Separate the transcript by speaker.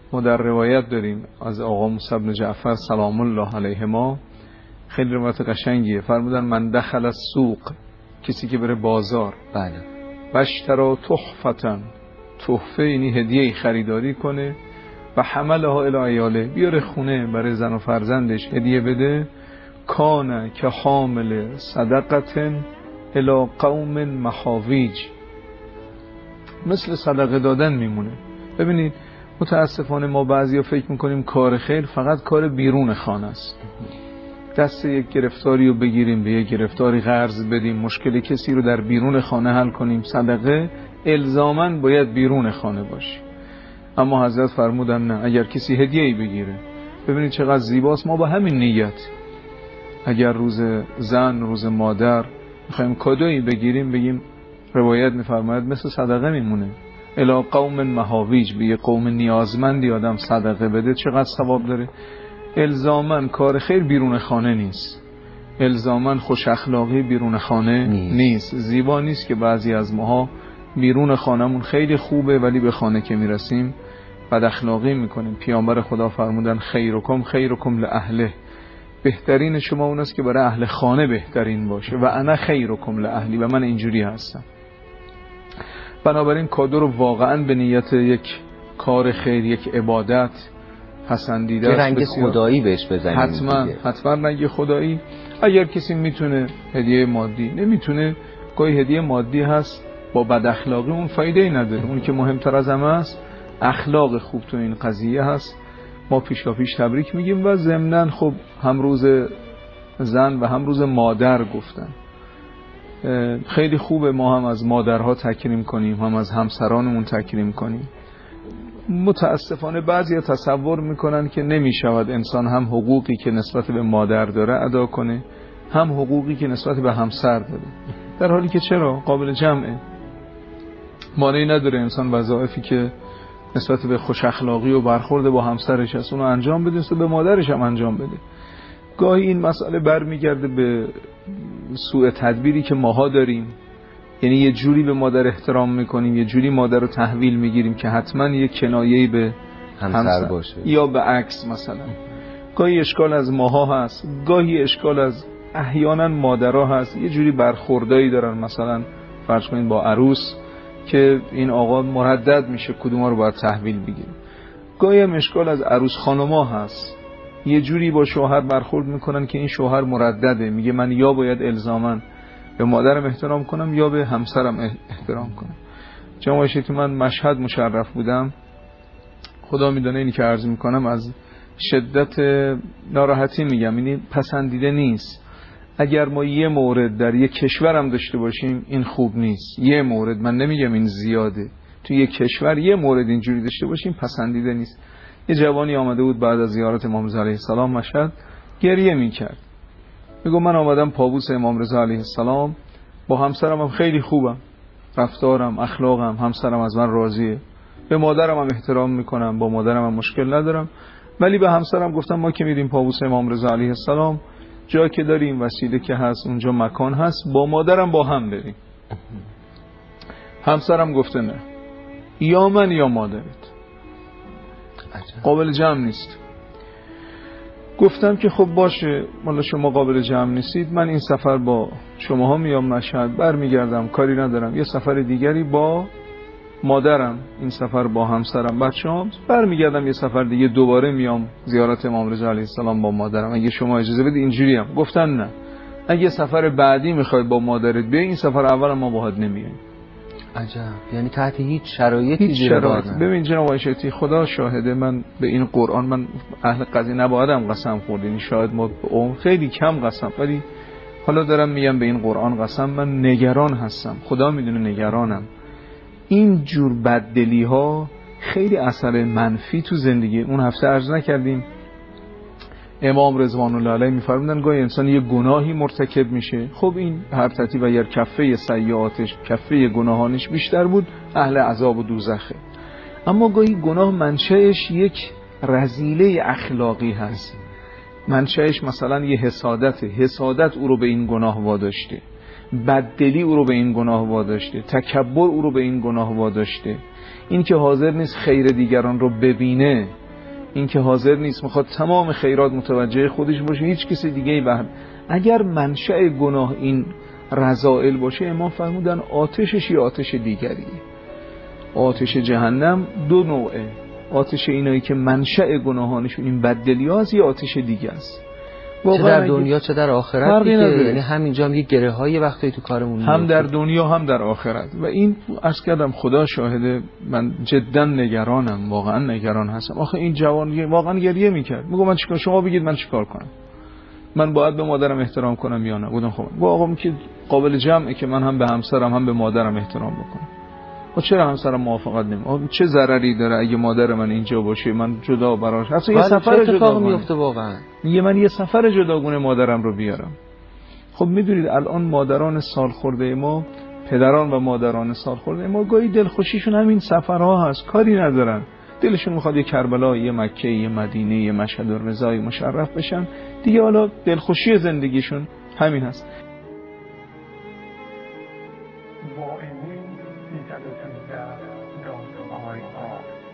Speaker 1: ما در روایت داریم از آقا موسی بن جعفر سلام الله علیهما، خیلی روایت قشنگیه، فرمودن من دخل السوق، کسی که بره بازار،
Speaker 2: بله،
Speaker 1: بشترا تحفتن، تحفه یعنی هدیه خریداری کنه، و حملها الی عیاله، بیاره خونه برای زن و فرزندش هدیه بده، کان که حامل صدقتن الی قوم محاویج، مثل صدقه دادن میمونه. ببینید متاسفانه ما بعضیا فکر میکنیم کار خیر فقط کار بیرون خانه است، دست یک گرفتاری رو بگیریم به یک گرفتاری قرض بدیم، مشکل کسی رو در بیرون خانه حل کنیم. صدقه الزاماً باید بیرون خانه باشه. اما حضرت فرمودن نه، اگر کسی هدیه‌ای بگیره، ببینید چقدر زیباست، ما با همین نیت اگر روز زن، روز مادر میخوایم کادویی بگیریم، بگیم روایت میفرماید مثل صدقه میمونه. الی قوم محاویج، به یه قوم نیازمندی آدم صدقه بده چقدر ثواب داره. الزاماً کار خیر بیرون خانه نیست، الزاماً خوش اخلاقی بیرون خانه نیست. زیبا نیست که بعضی از ماها بیرون خانمون خیلی خوبه ولی به خانه که میرسیم بد اخلاقی میکنیم. پیامبر خدا فرمودن خیرکم لاهله، بهترین شما اون است که برای اهل خانه بهترین باشه، و انا خیرکم لاهلی، و من اینجوری هستم. بنابراین کادو رو واقعا به نیت یک کار خیر، یک عبادت پسندیده است.
Speaker 2: رنگ خدایی بهش بزنیم،
Speaker 1: حتما رنگ خدایی. اگر کسی میتونه هدیه مادی، نمیتونه، گاهی هدیه مادی هست با بد اخلاقی اون فایده‌ای نداره. اون که مهمتر از همه است اخلاق خوب تو این قضیه هست. ما پیشاپیش تبریک میگیم و ضمناً خب هم روز زن و هم روز مادر گفتن، خیلی خوبه ما هم از مادرها تکریم کنیم، هم از همسرانمون تکریم کنیم. متاسفانه بعضیا تصور میکنن که نمیشود انسان هم حقوقی که نسبت به مادر داره ادا کنه، هم حقوقی که نسبت به همسر داره، در حالی که چرا قابل جمعه. مانعی نداره انسان وظایفی که نسبت به خوش اخلاقی و برخورد با همسرش هست اونو انجام بده، نسبت به مادرش هم انجام بده. گاهی این مسئله برمیگرده به سوء تدبیری که ماها داریم، یعنی یه جوری به مادر احترام میکنیم، یه جوری مادر رو تحویل میگیریم که حتما یه کنایه‌ای به همسر باشه، یا به عکس. مثلا گاهی اشکال از ماها هست، گاهی اشکال از احیانا مادرها هست، یه جوری برخوردایی دارن، مثلا فرض کنید با عروس که این آقا مردد میشه کدوما رو باید تحویل بگیریم. گاهی هم اشکال از عروس خانما هست، یه جوری با شوهر برخورد میکنن که این شوهر مردده، میگه من یا باید الزاماً به مادرم احترام کنم یا به همسرم احترام کنم. جناب شیخ، من مشهد مشرف بودم، خدا میدونه اینی که عرض میکنم از شدت ناراحتی میگم، یعنی پسندیده نیست. اگر ما یه مورد در یک کشورم داشته باشیم این خوب نیست، یه مورد، من نمیگم این زیاده، تو یک کشور یه مورد اینجوری داشته باشیم پسندیده نیست. یه جوانی آمده بود بعد از زیارت امام رضا علیه السلام مشهد، گریه میکرد، میگو من آمدم پابوس امام رضا علیه السلام، با همسرم هم خیلی خوبم، رفتارم، اخلاقم، همسرم از من راضیه، به مادرم هم احترام میکنم، با مادرم هم مشکل ندارم، ولی به همسرم گفتم ما که میریم پابوس امام رضا علیه السلام، جا که داریم، وسیله که هست، اونجا مکان هست، با مادرم با هم بریم. همسرم گفته نه، یا من یا مادرت، قابل جمع نیست. گفتم که خب باشه، مالا شما قابل جمع نیستید، من این سفر با شماها میام مشهد، برمیگردم، کاری ندارم، یه سفر دیگری با مادرم، این سفر با همسرم، بچه‌ام، برمیگردم، یه سفر دیگه دوباره میام زیارت امام رضا علیه السلام با مادرم، اگه شما اجازه بدید. اینجوری هم گفتن نه، اگه سفر بعدی میخوای با مادرت بیای، این سفر اول ما باهات نمیایم.
Speaker 2: عجب، یعنی تحت هیچ شرایطی زیر بار نه.
Speaker 1: ببین جناب آقای خدا شاهده، من به این قرآن، من اهل قضیه نبایدم قسم خوردین، شاید ما خیلی کم قسم، ولی حالا دارم میگم به این قرآن قسم، من نگران هستم، خدا میدونه نگرانم. این جور بددلی ها خیلی اثر منفی تو زندگی. اون هفته عرض نکردیم امام رضوان الله علیه میفرمودن گاهی انسان یه گناهی مرتکب میشه، خب این هر ترتیب اگر کفه سیئاتش، کفه گناهانش بیشتر بود، اهل عذاب و دوزخه. اما گاهی گناه منشأش یک رذیله اخلاقی هست، منشأش مثلا یه حسادت او رو به این گناه واداشته، بددلی او رو به این گناه واداشته، تکبر او رو به این گناه واداشته. این که حاضر نیست خیر دیگران رو ببینه، این که حاضر نیست میخواد تمام خیرات متوجه خودش باشه، هیچ کسی دیگه ای بهم. اگر منشأ گناه این رذائل باشه، امام فرمودن آتشش یه آتش دیگریه. آتش جهنم دو نوعه، آتش اینایی که منشأ گناهانشون این بددلی هاست، یه آتش دیگه است.
Speaker 2: چه در دنیا چه در آخرت دیگه، یعنی همینجا هم یه گره های وقتی تو کارمون
Speaker 1: هم در دنیا هم در آخرت. و این عرض کردم خدا شاهده، من جدا نگرانم، واقعا نگران هستم. آخه این جوان واقعا گریه میکرد، میگم من چیکار، شما بگید من چیکار کنم، من باید به مادرم احترام کنم یا نه؟ بودم خب آقا که قابل جمعه که من هم به همسرم هم به مادرم احترام بکنم. و چرا همسرم موافقت نمیکنه؟ چه ضرری داره اگه مادر من اینجا باشه من جدا براش؟ اصلا یه سفر جداگونه میفته واقعا. میگه من یه سفر جداگونه مادرم رو بیارم. خب میدونید الان مادران سالخورده ما، پدران و مادران سالخورده ما گاهی دلخوشیشون همین سفرها هست، کاری ندارن، دلشون میخواد یه کربلا، یه مکه، یه مدینه، یه مشهد الرضا مشرف بشن دیگه. حالا دلخوشی زندگیشون همین هست.
Speaker 3: با امین 315 دانای آب